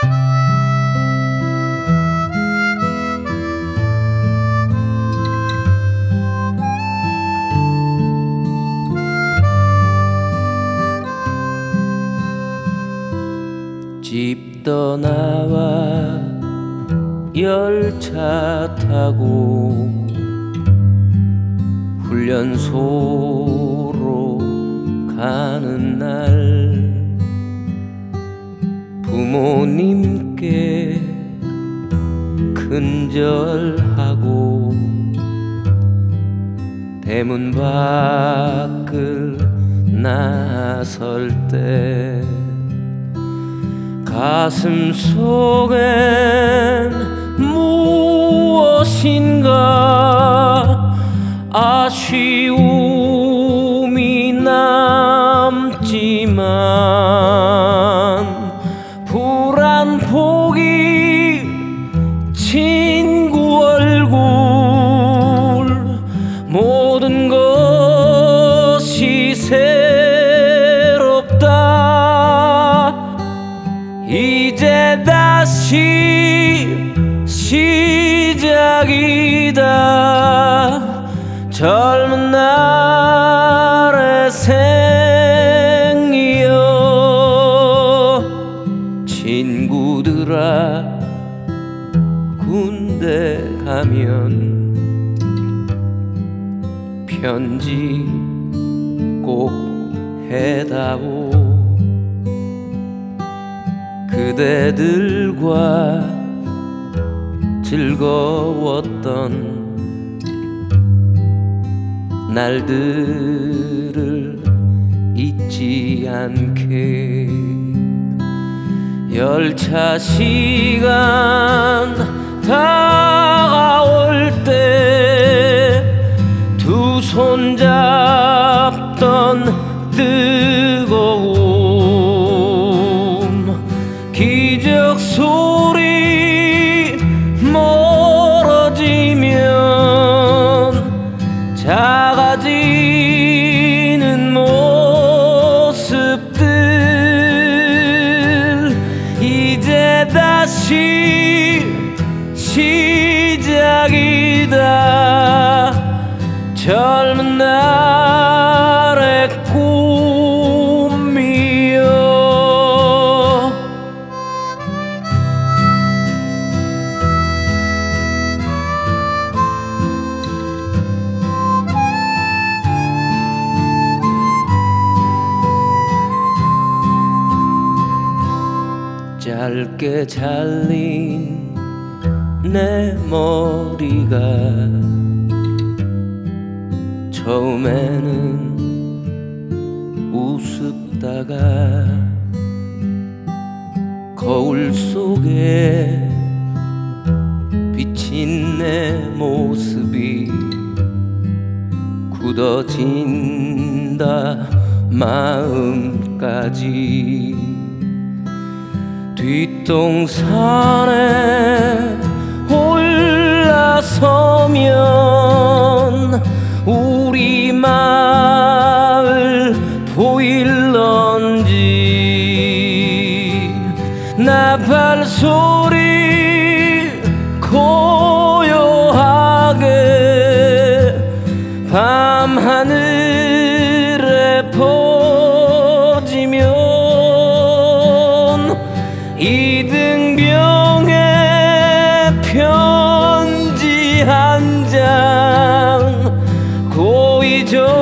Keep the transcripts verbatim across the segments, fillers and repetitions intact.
집 떠나와 열차 타고 훈련소로 가는 날 부모님께 큰절하고 대문 밖을 나설 때 가슴 속엔 무엇인가 아쉬움이 남지만 불안포기 친구 얼굴 모든 것이 새롭다. 이제 다시 시작이다. 젊은 날의 생이여 친구들아 군대 가면 편지 꼭 해다오. 그대들과 즐거웠던 날들을 잊지 않게 열차 시간 다가올 때 두 손 잡던 뜨거움 기적 소리 멀어지면 작아지는 모습들 이제 다시 시작이다. 젊은 날의 꿈이여. 짧게 잘린 내 머리가 처음에는 우습다가 거울 속에 비친 내 모습이 굳어진다 마음까지. 뒷동산에 올라서면 우리 마을 보일런지. 나팔 소리 고요하게 밤하늘에 퍼지면 이등병의 편지 한 장 고이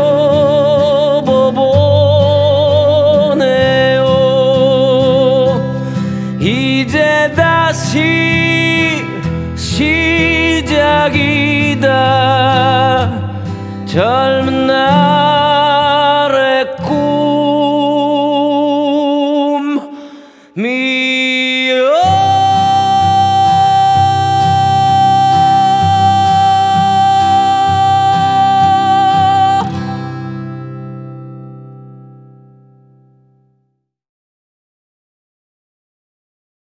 접어보네요. 이제 다시 시작이다. 젊은